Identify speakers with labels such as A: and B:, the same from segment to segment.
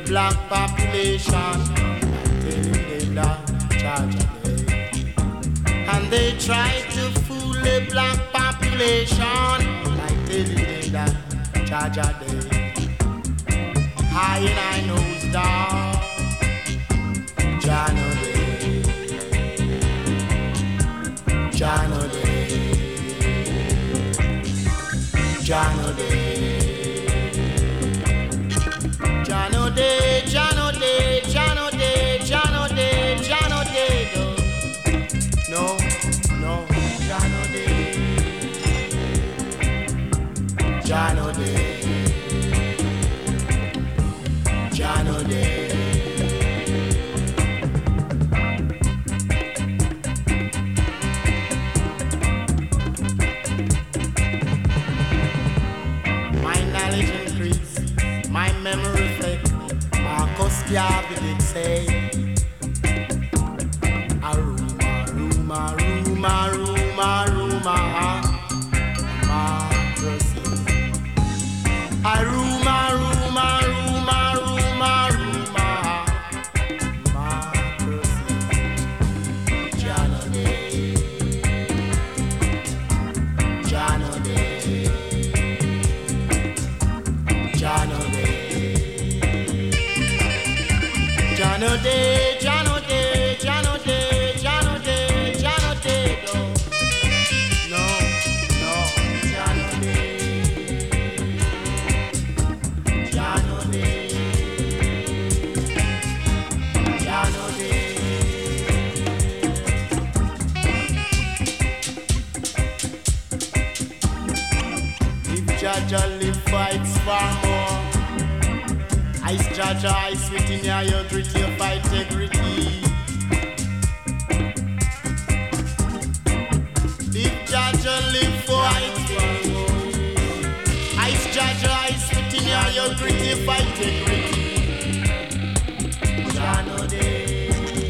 A: black population. They love Jaja Day. And they try to fool the black population. Like they love Jaja Day. High and I knows dog. Jano Day. Jano Day. Jano Day. Jano Day, Jano Day, Jano Day, Jano Day, Jano Day, no, no, Jano Day, Jano Day, Jano Day. My knowledge increase, my memory fake. Marcus Garvey did say, Aruma, Ruma, Ruma, Ruma, Ruma, Marcus. Aruma, Ruma, Ruma, Ruma, Ruma, Marcus. Jano Day, Jano Day, Jano Day. Jano Day, Jano Day, Jano Day, Jano Day, Jano Day, no, no, Jano Day, Jano Day, Jano Day. If Jaja live fights for more. Ice Jaja, ice within your gritty, your fight integrity. If Jaja live for ice Jaja, ice within your gritty, fight integrity. Jano Day.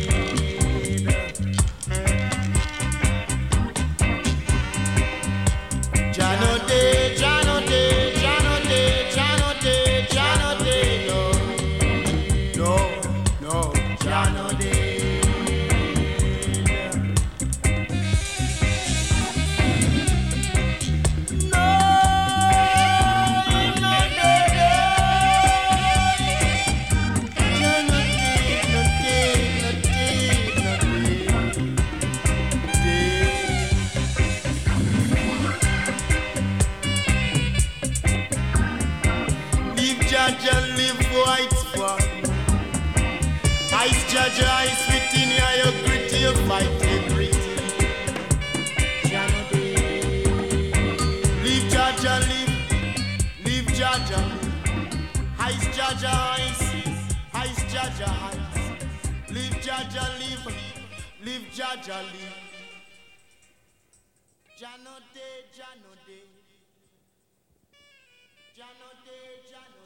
A: Jano Day, Jano Day, Jano Day, Jano Day, Jano Day, no, no, Jano Day. No, no day, Jano Day, no day, no day, no day. Leave Jaja live white for. Ice Jaja, ice within your gritty, your fight integrity. Jano Day. Leave Jaja leave Jaja. Ice Jaja, ice Jaja, ice. Leave Jaja leave Jaja leave. Jano Day, Jano Day, Jano Day, Jano.